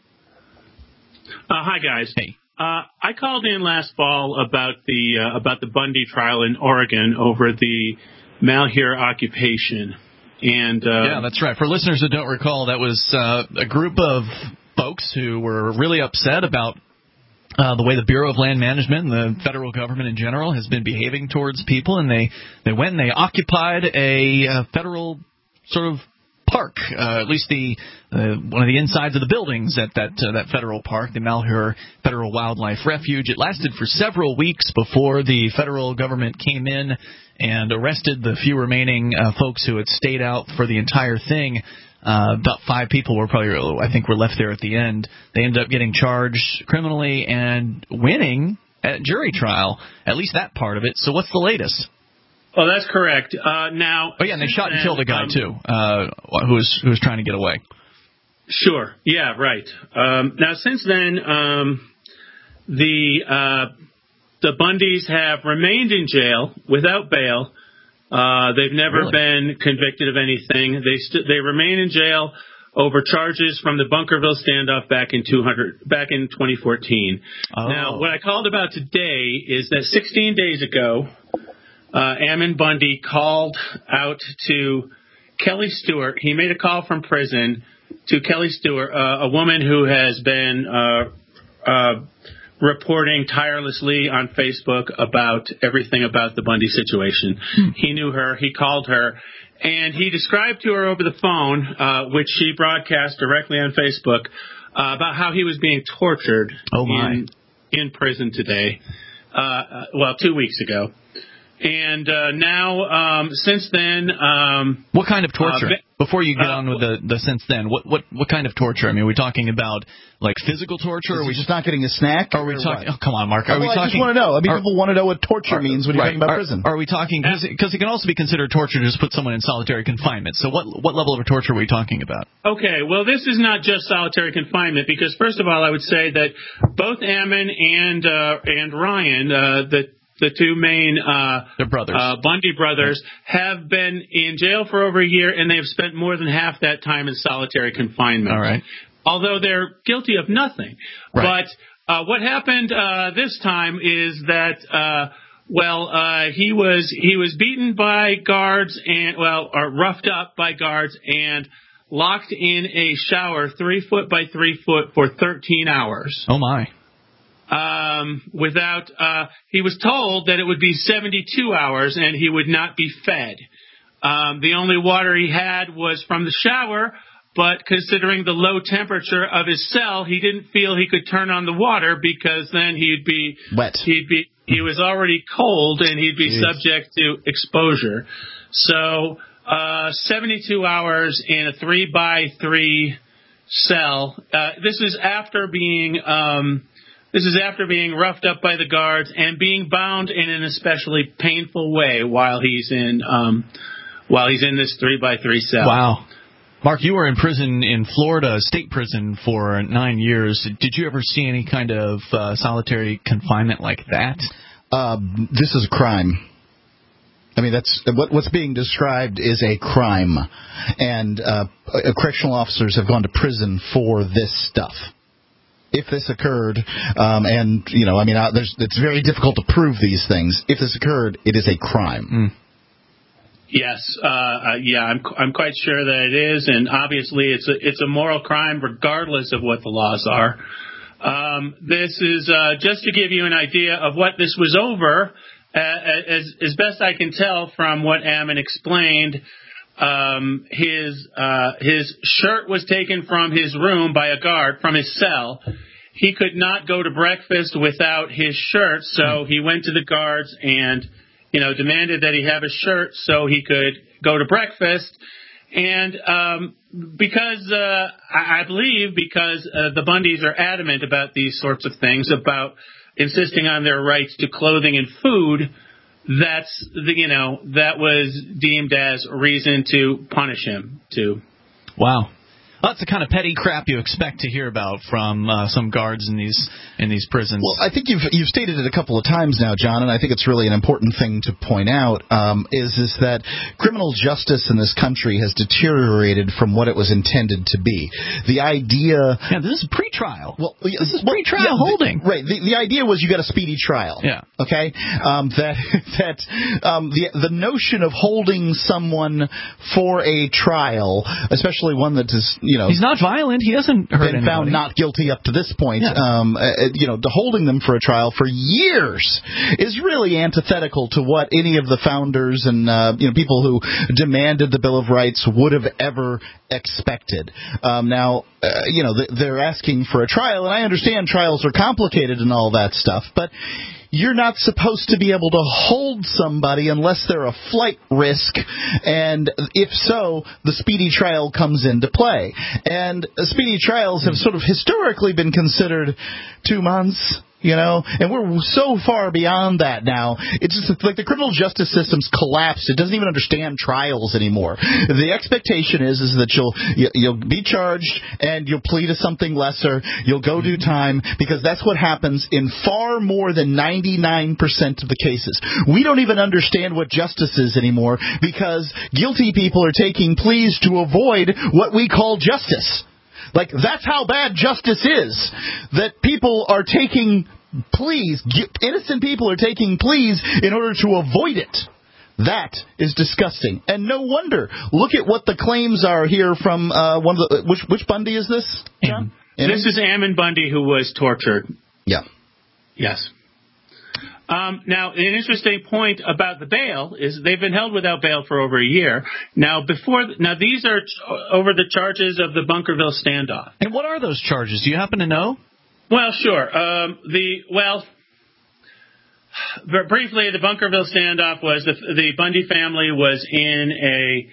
Uh, hi, guys. Hey. Uh, I called in last fall about the uh, about the Bundy trial in Oregon over the Malheur occupation, and uh, yeah, that's right. For listeners that don't recall, that was uh, a group of folks who were really upset about uh, the way the Bureau of Land Management and the federal government in general has been behaving towards people, and they they went and they occupied a uh, federal sort of park, uh, at least the uh, one of the insides of the buildings at that uh, that federal park, the Malheur Federal Wildlife Refuge. It lasted for several weeks before the federal government came in and arrested the few remaining uh, folks who had stayed out for the entire thing. Uh, about five people were probably, I think, were left there at the end. They ended up getting charged criminally and winning at jury trial, at least that part of it. So what's the latest? Oh, that's correct. Uh, now, oh yeah, and they shot and then, killed a guy um, too, uh, who was who was trying to get away. Sure. Yeah. Right. Um, now, since then, um, the uh, the Bundys have remained in jail without bail. Uh, they've never really? been convicted of anything. They st- they remain in jail over charges from the Bunkerville standoff back in two hundred back in twenty fourteen. Oh. Now, what I called about today is that sixteen days ago, Uh, Ammon Bundy called out to Kelly Stewart. He made a call from prison to Kelly Stewart, uh, a woman who has been uh, uh, reporting tirelessly on Facebook about everything about the Bundy situation. Hmm. He knew her. He called her. And he described to her over the phone, uh, which she broadcast directly on Facebook, uh, about how he was being tortured oh my. in, in prison today. Uh, well, two weeks ago. And uh, now, um, since then, um, what kind of torture? Uh, Before you get uh, on with the, the since then, what, what what kind of torture? I mean, are we talking about like physical torture? Is or are we just not getting a snack? Are we talking? Oh, come on, Mark. Are well, we talking? I just want to know. I mean, are, people want to know what torture are, means when you're right, talking about are, prison. Are we talking? Because it can also be considered torture to just put someone in solitary confinement. So, what what level of torture are we talking about? Okay, well, this is not just solitary confinement because, first of all, I would say that both Ammon and uh, and Ryan, uh, the The two main uh, brothers. Uh, Bundy brothers have been in jail for over a year, and they have spent more than half that time in solitary confinement. All right. Although they're guilty of nothing. Right. But uh, what happened uh, this time is that, uh, well, uh, he was he was beaten by guards and well, or roughed up by guards and locked in a shower three foot by three foot for thirteen hours. Oh my. Um, without, uh, he was told that it would be seventy-two hours and he would not be fed. Um, the only water he had was from the shower, but considering the low temperature of his cell, he didn't feel he could turn on the water because then he'd be wet. He'd be, he was already cold and he'd be Jeez. subject to exposure. So, uh, seventy-two hours in a three by three cell. Uh, this is after being, um, This is after being roughed up by the guards and being bound in an especially painful way while he's in um, while he's in this three by three cell. Wow, Mark, you were in prison in Florida, state prison, for nine years. Did you ever see any kind of uh, solitary confinement like that? Uh, this is a crime. I mean, that's what, what's being described is a crime, and uh, correctional officers have gone to prison for this stuff. If this occurred, um, and, you know, I mean, uh, there's, it's very difficult to prove these things. If this occurred, it is a crime. Mm. Yes, uh, uh, yeah, I'm I'm quite sure that it is, and obviously it's a, it's a moral crime regardless of what the laws are. Um, this is uh, just to give you an idea of what this was over, uh, as, as best I can tell from what Ammon explained. Um, his, uh, his shirt was taken from his room by a guard from his cell. He could not go to breakfast without his shirt, so he went to the guards and, you know, demanded that he have a shirt so he could go to breakfast. And um, because uh, I, I believe because uh, the Bundys are adamant about these sorts of things, about insisting on their rights to clothing and food, that's the, you know, that was deemed as a reason to punish him too. Wow. That's the kind of petty crap you expect to hear about from uh, some guards in these in these prisons. Well, I think you've you've stated it a couple of times now, John, and I think it's really an important thing to point out. Um, is is that criminal justice in this country has deteriorated from what it was intended to be. The idea, yeah, this is pre-trial. Well, this is well, pre-trial yeah, holding, the, right? The, the idea was you got a speedy trial. Yeah. Okay. Um, that that um, the the notion of holding someone for a trial, especially one that is, you know, he's not violent. He hasn't hurt been anybody. found not guilty up to this point. Yeah. Um, uh, you know, the holding them for a trial for years is really antithetical to what any of the founders and uh, you know people who demanded the Bill of Rights would have ever expected. Um, now, uh, you know, they're asking for a trial, and I understand trials are complicated and all that stuff, but you're not supposed to be able to hold somebody unless they're a flight risk, and if so, the speedy trial comes into play. And speedy trials have sort of historically been considered two months, you know, and we're so far beyond that now. It's just like the criminal justice system's collapsed. It doesn't even understand trials anymore. The expectation is is that you'll you'll be charged and you'll plead to something lesser. You'll go do time, because that's what happens in far more than ninety-nine percent of the cases. We don't even understand what justice is anymore, because guilty people are taking pleas to avoid what we call justice. Like, that's how bad justice is, that people are taking pleas, innocent people are taking pleas in order to avoid it. That is disgusting. And no wonder. Look at what the claims are here from uh, one of the... Which, which Bundy is this, John? This is Ammon Bundy, who was tortured. Yeah. Yes. Um, now, an interesting point about the bail is they've been held without bail for over a year. Now, before now, these are over the charges of the Bunkerville standoff. And what are those charges? Do you happen to know? Well, sure. Um, the well, briefly, the Bunkerville standoff was the, the Bundy family was in a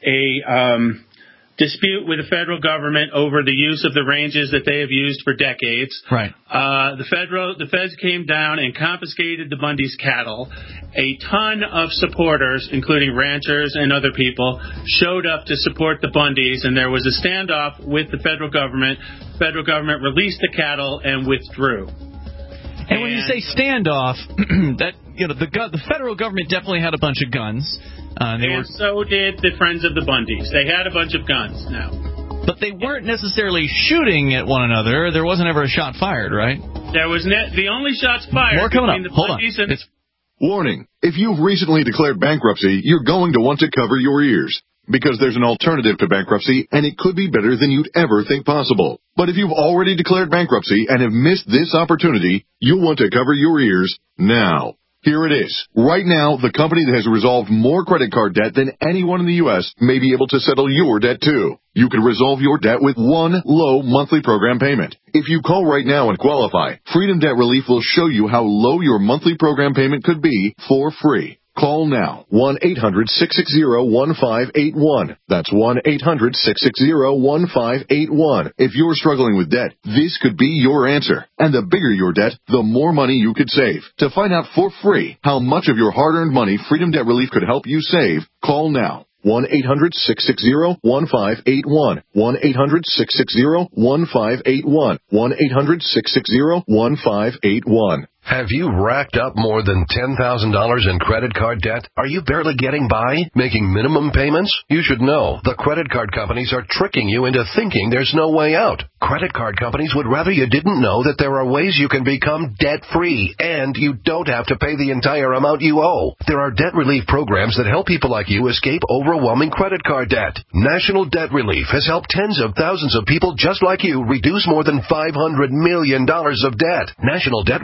a um, dispute with the federal government over the use of the ranges that they have used for decades. Right. Uh, the federal, the feds came down and confiscated the Bundy's cattle. A ton of supporters, including ranchers and other people, showed up to support the Bundys, and there was a standoff with the federal government. The federal government released the cattle and withdrew. And, and when you say standoff, that you know the the federal government definitely had a bunch of guns. Uh, they and were, so did the Friends of the Bundys. They had a bunch of guns now. But they weren't necessarily shooting at one another. There wasn't ever a shot fired, right? There was ne- the only shots fired More coming between up. the Hold Bundys on. and... It's- Warning. If you've recently declared bankruptcy, you're going to want to cover your ears, because there's an alternative to bankruptcy, and it could be better than you'd ever think possible. But if you've already declared bankruptcy and have missed this opportunity, you'll want to cover your ears now. Here it is. Right now, the company that has resolved more credit card debt than anyone in the U S may be able to settle your debt too. You can resolve your debt with one low monthly program payment. If you call right now and qualify, Freedom Debt Relief will show you how low your monthly program payment could be for free. Call now, one eight hundred six six zero one five eight one. That's one eight hundred six six zero one five eight one. If you're struggling with debt, this could be your answer. And the bigger your debt, the more money you could save. To find out for free how much of your hard-earned money Freedom Debt Relief could help you save, call now. one eight hundred six six zero one five eight one. one eight hundred six six zero one five eight one. one eight hundred six six zero one five eight one. Have you racked up more than ten thousand dollars in credit card debt? Are you barely getting by, making minimum payments? You should know the credit card companies are tricking you into thinking there's no way out. Credit card companies would rather you didn't know that there are ways you can become debt-free, and you don't have to pay the entire amount you owe. There are debt relief programs that help people like you escape overwhelming credit card debt. National Debt Relief has helped tens of thousands of people just like you reduce more than five hundred million dollars of debt. National Debt Relief has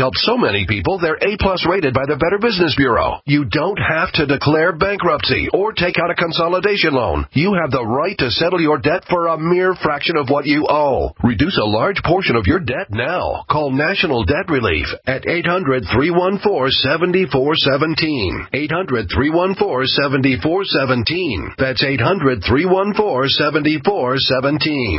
helped so many people they're A-plus rated by the Better Business Bureau. You don't have to declare bankruptcy or take out a consolidation loan. You have the right to settle your debt for a mere fraction of what you owe. Reduce a large portion of your debt now. Call National Debt Relief at eight hundred, three one four, seven four one seven. eight hundred, three one four, seven four one seven. That's eight hundred, three one four, seven four one seven.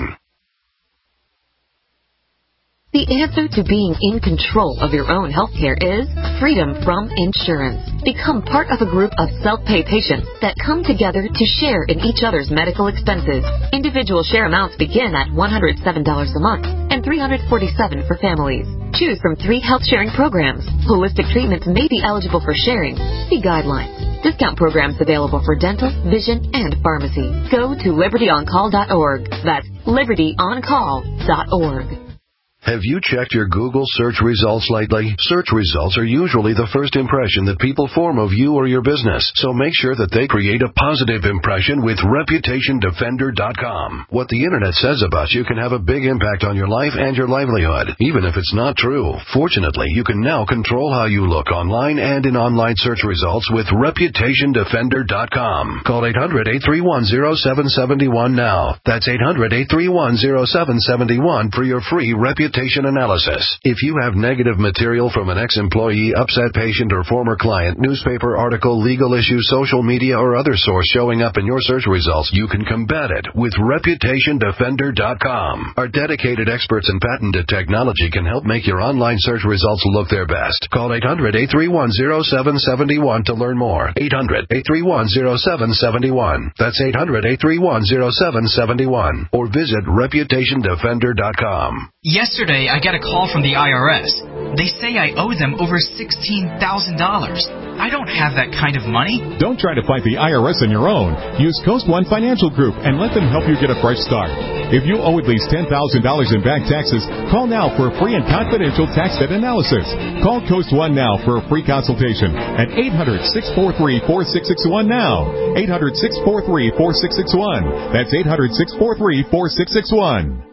The answer to being in control of your own health care is freedom from insurance. Become part of a group of self-pay patients that come together to share in each other's medical expenses. Individual share amounts begin at one hundred seven dollars a month and three hundred forty-seven dollars for families. Choose from three health sharing programs. Holistic treatments may be eligible for sharing. See guidelines. Discount programs available for dental, vision, and pharmacy. Go to liberty on call dot org. That's liberty on call dot org. Have you checked your Google search results lately? Search results are usually the first impression that people form of you or your business, so make sure that they create a positive impression with reputation defender dot com. What the Internet says about you can have a big impact on your life and your livelihood, even if it's not true. Fortunately, you can now control how you look online and in online search results with reputation defender dot com. Call eight hundred, eight three one, zero seven seven one now. That's eight hundred, eight three one, zero seven seven one for your free reputation analysis. If you have negative material from an ex-employee, upset patient, or former client, newspaper article, legal issue, social media, or other source showing up in your search results, you can combat it with reputation defender dot com. Our dedicated experts in patented technology can help make your online search results look their best. Call eight hundred, eight three one, zero seven seven one to learn more. eight hundred, eight three one, zero seven seven one. That's eight hundred, eight three one, zero seven seven one. Or visit reputation defender dot com. Yesterday, I got a call from the I R S. They say I owe them over sixteen thousand dollars. I don't have that kind of money. Don't try to fight the I R S on your own. Use Coast One Financial Group and let them help you get a fresh start. If you owe at least ten thousand dollars in back taxes, call now for a free and confidential tax debt analysis. Call Coast One now for a free consultation at eight hundred, six four three, four six six one now. eight hundred, six four three, four six six one. That's eight hundred, six four three, four six six one.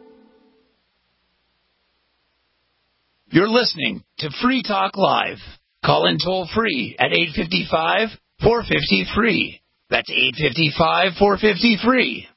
You're listening to Free Talk Live. Call in toll free at eight five five, four five zero, free. That's eight five five, four five zero, free.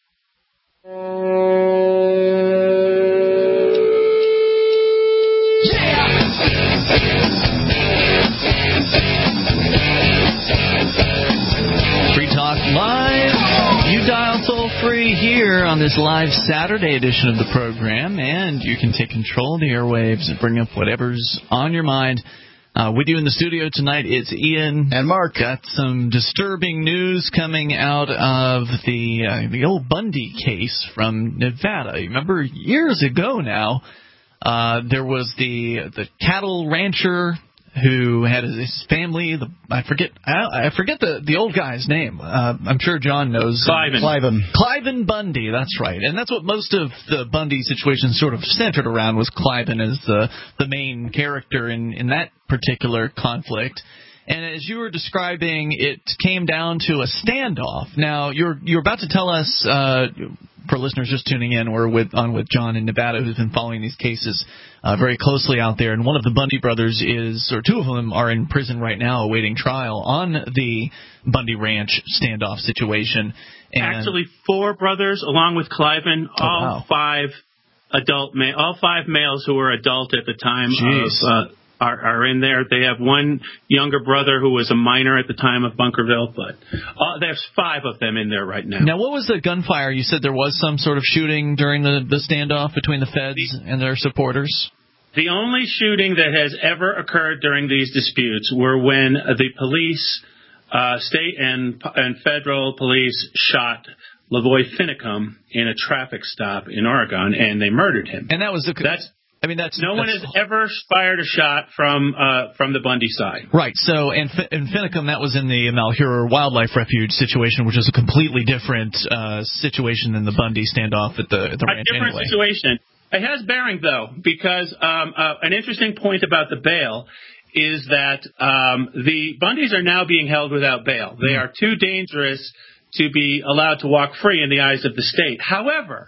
Free Talk Live. You dial toll free here on this live Saturday edition of the program, and you can take control of the airwaves and bring up whatever's on your mind. Uh, with you in the studio tonight, it's Ian and Mark. Got some disturbing news coming out of the uh, the old Bundy case from Nevada. You remember years ago now, uh, there was the the cattle rancher who had his family. The, I forget. I, I forget the, the old guy's name. Uh, I'm sure John knows. Cliven. Cliven. Cliven Bundy. That's right. And that's what most of the Bundy situation sort of centered around, was Cliven as the the main character in in that particular conflict. And as you were describing, it came down to a standoff. Now, you're you're about to tell us, uh, for listeners just tuning in, we're with, on with John in Nevada, who's been following these cases uh, very closely out there. And one of the Bundy brothers is, or two of them are in prison right now awaiting trial on the Bundy Ranch standoff situation. And actually, four brothers, along with Cliven, oh, all wow. five adult, ma- all five males who were adult at the time Jeez. of. Uh, Are, are in there. They have one younger brother who was a minor at the time of Bunkerville, but uh, there's five of them in there right now. Now, what was the gunfire? You said there was some sort of shooting during the, the standoff between the feds and their supporters? The only shooting that has ever occurred during these disputes were when the police, uh, state and, and federal police, shot Lavoy Finicum in a traffic stop in Oregon, and they murdered him. And that was the... That's I mean, that's no that's, one has ever fired a shot from uh, from the Bundy side. Right. So, and in Finicum, that was in the Malheur Wildlife Refuge situation, which is a completely different uh, situation than the Bundy standoff at the, at the ranch. A different anyway. situation. It has bearing, though, because um, uh, an interesting point about the bail is that um, the Bundys are now being held without bail. They are too dangerous to be allowed to walk free in the eyes of the state. However,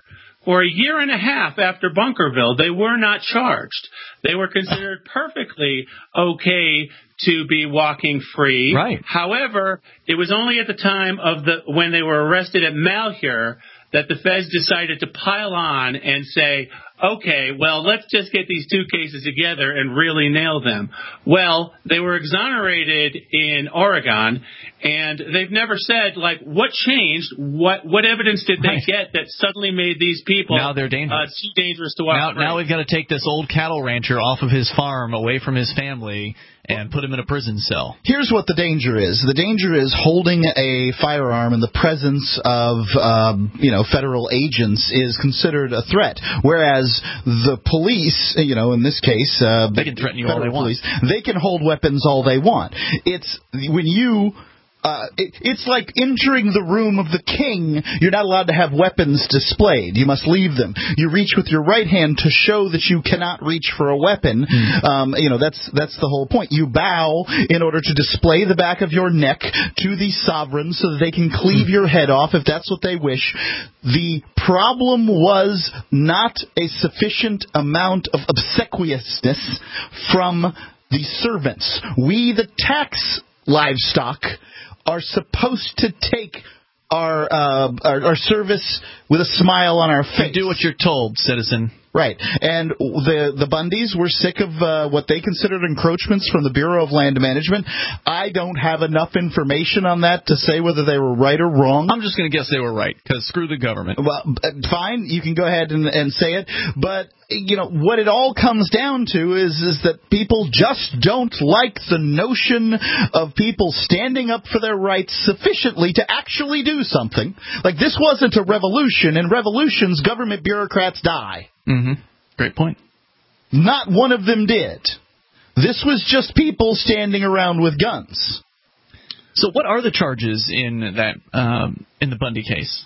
for a year and a half after Bunkerville, they were not charged. They were considered perfectly okay to be walking free. Right. However, it was only at the time of the when they were arrested at Malheur that the feds decided to pile on and say, okay, well, let's just get these two cases together and really nail them. Well, they were exonerated in Oregon, and they've never said, like, what changed? What what evidence did they right. get that suddenly made these people now they're dangerous. Uh, too dangerous to walk now, free? now we've got to take this old cattle rancher off of his farm, away from his family, and put him in a prison cell. Here's what the danger is. The danger is holding a firearm in the presence of, um, you know, federal agents is considered a threat, whereas the police, you know, in this case, uh, they can threaten you all they police, want. They can hold weapons all they want. It's when you... Uh, it, it's like entering the room of the king. You're not allowed to have weapons displayed. You must leave them. You reach with your right hand to show that you cannot reach for a weapon. Mm. Um, you know, that's that's the whole point. You bow in order to display the back of your neck to the sovereign so that they can cleave mm. your head off if that's what they wish. The problem was not a sufficient amount of obsequiousness from the servants. We, the tax livestock, are supposed to take our, uh, our our service with a smile on our face. You do what you're told, citizen. Right. And the the Bundys were sick of uh, what they considered encroachments from the Bureau of Land Management. I don't have enough information on that to say whether they were right or wrong. I'm just going to guess they were right, because screw the government. Well, fine. You can go ahead and, and say it. But, you know, what it all comes down to is, is that people just don't like the notion of people standing up for their rights sufficiently to actually do something. Like, this wasn't a revolution. In revolutions, government bureaucrats die. Mm-hmm. Great point. Not one of them did. This was just people standing around with guns. So what are the charges in that um, in the Bundy case?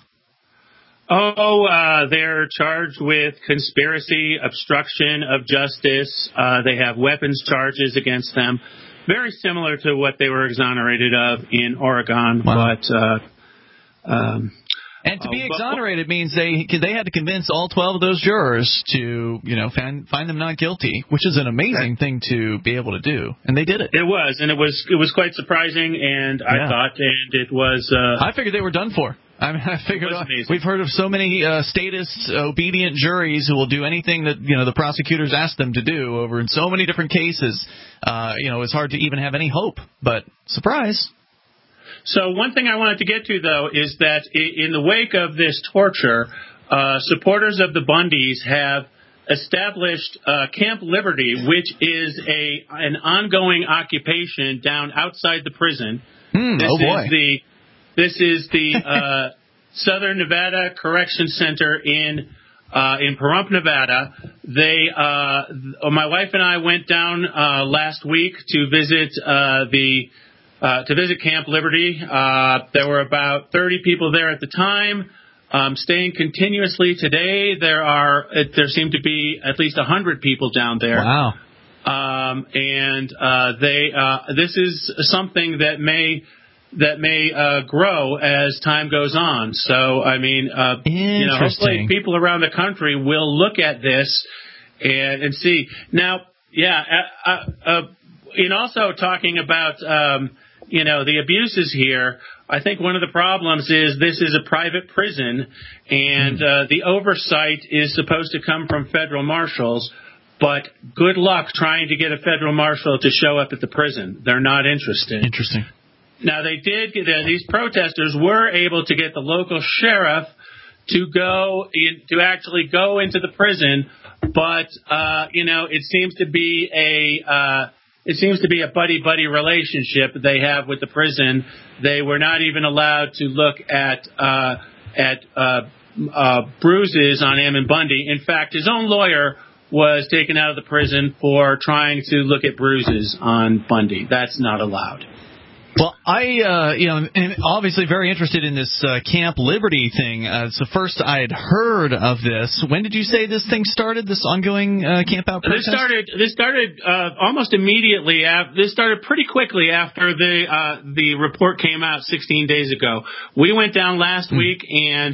Oh, uh, they're charged with conspiracy, obstruction of justice. Uh, they have weapons charges against them. Very similar to what they were exonerated of in Oregon. Wow. But uh, um, And to be exonerated means they they had to convince all twelve of those jurors to, you know, find find them not guilty, which is an amazing thing to be able to do, and they did it. It was, and it was it was quite surprising, and I yeah. thought, and it was. Uh, I figured they were done for. I mean, I figured uh, we've heard of so many uh, statist, obedient juries who will do anything that, you know, the prosecutors ask them to do over in so many different cases. Uh, you know, it's hard to even have any hope. But surprise. So one thing I wanted to get to, though, is that in the wake of this torture, uh, supporters of the Bundys have established uh, Camp Liberty, which is a an ongoing occupation down outside the prison. Mm, this oh boy! Is the, this is the uh, Southern Nevada Correction Center in uh, in Pahrump, Nevada. They, uh, my wife and I went down uh, last week to visit uh, the. Uh, to visit Camp Liberty. Uh, there were about thirty people there at the time, um, staying continuously. Today, there are uh, there seem to be at least one hundred people down there. Wow. Um, and uh, they uh, this is something that may that may uh, grow as time goes on. So, I mean, uh, you know, hopefully people around the country will look at this and, and see. Now, yeah, uh, uh, in also talking about um, you know, the abuses here, I think one of the problems is this is a private prison, and uh, the oversight is supposed to come from federal marshals, but good luck trying to get a federal marshal to show up at the prison. They're not interested. Interesting. Now, they did, these protesters were able to get the local sheriff to go, in, to actually go into the prison, but, uh, you know, it seems to be a... Uh, It seems to be a buddy-buddy relationship they have with the prison. They were not even allowed to look at uh, at uh, uh, bruises on Ammon Bundy. In fact, his own lawyer was taken out of the prison for trying to look at bruises on Bundy. That's not allowed. Well, I, uh, you know, am obviously very interested in this uh, Camp Liberty thing. Uh, it's the first I had heard of this. When did you say this thing started, this ongoing uh, camp out protest? This started, this started uh, almost immediately. After, this started pretty quickly after the uh, the report came out sixteen days ago. We went down last mm. week, and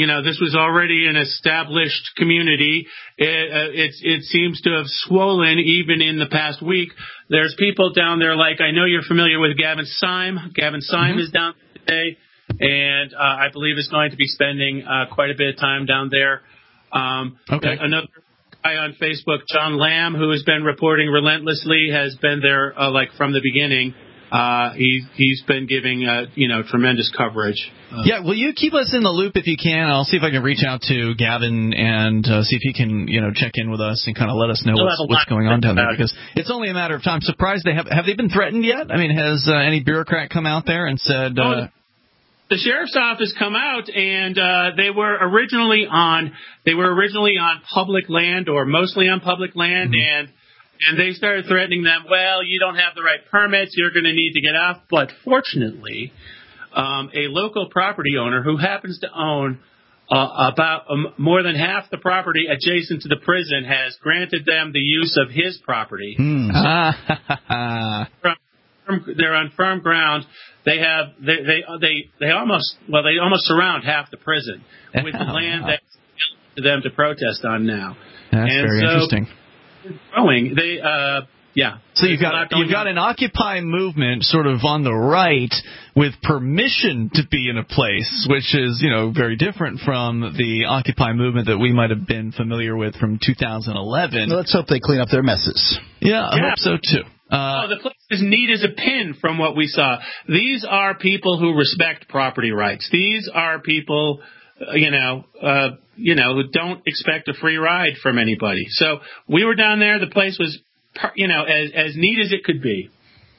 you know, this was already an established community. It, uh, it, it seems to have swollen even in the past week. There's people down there, like I know you're familiar with Gavin Syme. Gavin Syme mm-hmm. is down today, and uh, I believe is going to be spending uh, quite a bit of time down there. Um, okay. Another guy on Facebook, John Lamb, who has been reporting relentlessly, has been there uh, like from the beginning. Uh, he, he's been giving, uh, you know, tremendous coverage. Uh, yeah, will you keep us in the loop if you can? I'll see if I can reach out to Gavin and uh, see if he can, you know, check in with us and kind of let us know what's, what's going on down there, because it's only a matter of time. Surprised they have have they been threatened yet? I mean, has uh, any bureaucrat come out there and said? Uh, oh, the sheriff's office come out, and uh, they were originally on they were originally on public land, or mostly on public land, mm-hmm. and. And they started threatening them, well, you don't have the right permits, you're going to need to get off. But fortunately, um, a local property owner who happens to own uh, about um, more than half the property adjacent to the prison has granted them the use of his property. Hmm. So they're on firm ground. They have they, they they they almost well they almost surround half the prison with the land that's for them to protest on now. That's and very so, interesting. Growing. They, uh, yeah. So you've got you've got an Occupy movement sort of on the right with permission to be in a place, which is, you know, very different from the Occupy movement that we might have been familiar with from two thousand eleven. Well, let's hope they clean up their messes. Yeah, I yeah. hope so too. Uh, oh, the place is neat as a pin from what we saw. These are people who respect property rights. These are people, uh, you know, uh, you know, who don't expect a free ride from anybody. So we were down there. The place was, you know, as as neat as it could be.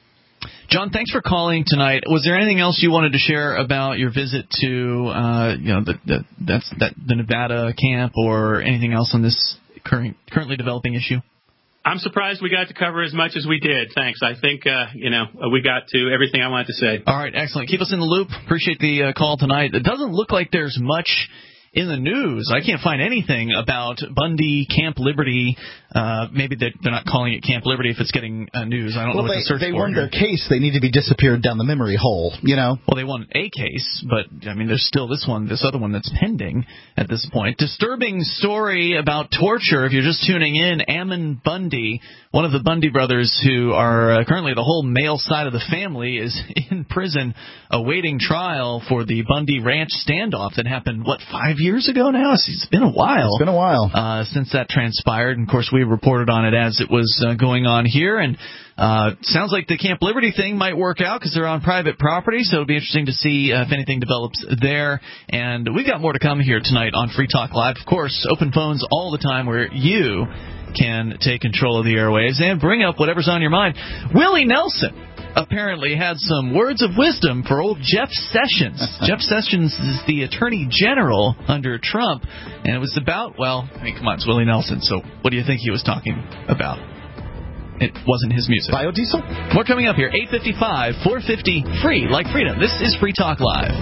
John, thanks for calling tonight. Was there anything else you wanted to share about your visit to, uh, you know, the, the that's that the Nevada camp, or anything else on this current currently developing issue? I'm surprised we got to cover as much as we did. Thanks. I think, uh, you know, we got to everything I wanted to say. All right, excellent. Keep us in the loop. Appreciate the uh, call tonight. It doesn't look like there's much in the news. I can't find anything about Bundy, Camp Liberty. Uh, maybe they're, they're not calling it Camp Liberty if it's getting uh, news. I don't well, know what they, to search they for. They won here. their case. They need to be disappeared down the memory hole, you know? Well, they won a case, but, I mean, there's still this one, this other one that's pending at this point. Disturbing story about torture. If you're just tuning in, Ammon Bundy, one of the Bundy brothers who are uh, currently the whole male side of the family, is in prison awaiting trial for the Bundy Ranch standoff that happened, what, five years ago now? It's been a while. It's been a while. Uh, since that transpired. And, of course, we reported on it as it was uh, going on here. And uh, sounds like the Camp Liberty thing might work out because they're on private property. So it'll be interesting to see uh, if anything develops there. And we've got more to come here tonight on Free Talk Live. Of course, open phones all the time where you can take control of the airwaves and bring up whatever's on your mind. Willie Nelson apparently had some words of wisdom for old Jeff Sessions. Jeff Sessions is the Attorney General under Trump, and it was about, well, I mean, come on, it's Willie Nelson, so what do you think he was talking about? It wasn't his music. Biodiesel? More coming up here, eight fifty-five, four fifty, free, like freedom. This is Free Talk Live.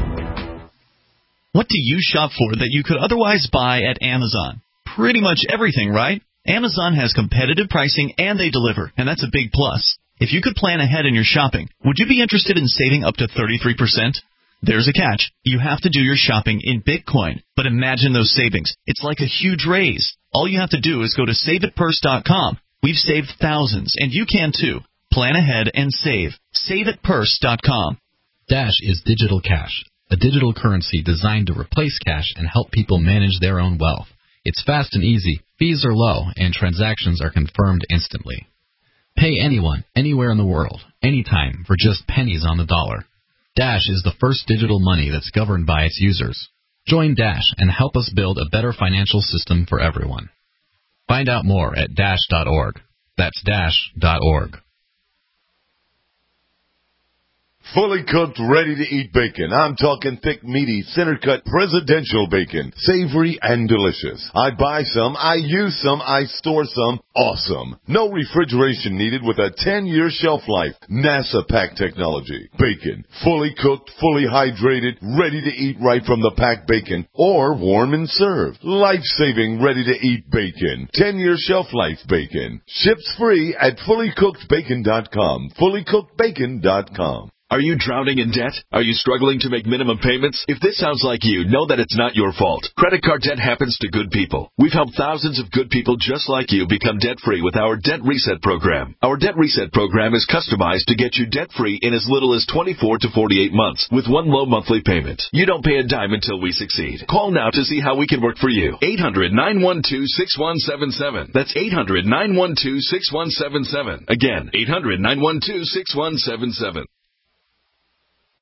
What do you shop for that you could otherwise buy at Amazon? Pretty much everything, right? Amazon has competitive pricing, and they deliver, and that's a big plus. If you could plan ahead in your shopping, would you be interested in saving up to thirty-three percent? There's a catch. You have to do your shopping in Bitcoin. But imagine those savings. It's like a huge raise. All you have to do is go to save it purse dot com. We've saved thousands, and you can too. Plan ahead and save. save it purse dot com. Dash is digital cash, a digital currency designed to replace cash and help people manage their own wealth. It's fast and easy, fees are low, and transactions are confirmed instantly. Pay anyone, anywhere in the world, anytime, for just pennies on the dollar. Dash is the first digital money that's governed by its users. Join Dash and help us build a better financial system for everyone. Find out more at dash dot org. That's dash dot org. Fully cooked, ready-to-eat bacon. I'm talking thick, meaty, center-cut presidential bacon. Savory and delicious. I buy some, I use some, I store some. Awesome. No refrigeration needed with a ten-year shelf life. NASA pack technology. Bacon. Fully cooked, fully hydrated, ready to eat right from the packed bacon. Or warm and served. Life-saving, ready-to-eat bacon. ten-year shelf life bacon. Ships free at fully cooked bacon dot com. fully cooked bacon dot com. Are you drowning in debt? Are you struggling to make minimum payments? If this sounds like you, know that it's not your fault. Credit card debt happens to good people. We've helped thousands of good people just like you become debt-free with our Debt Reset program. Our Debt Reset program is customized to get you debt-free in as little as twenty-four to forty-eight months with one low monthly payment. You don't pay a dime until we succeed. Call now to see how we can work for you. eight hundred, nine one two, six one seven seven. That's eight hundred, nine one two, six one seven seven. Again, eight hundred, nine one two, six one seven seven.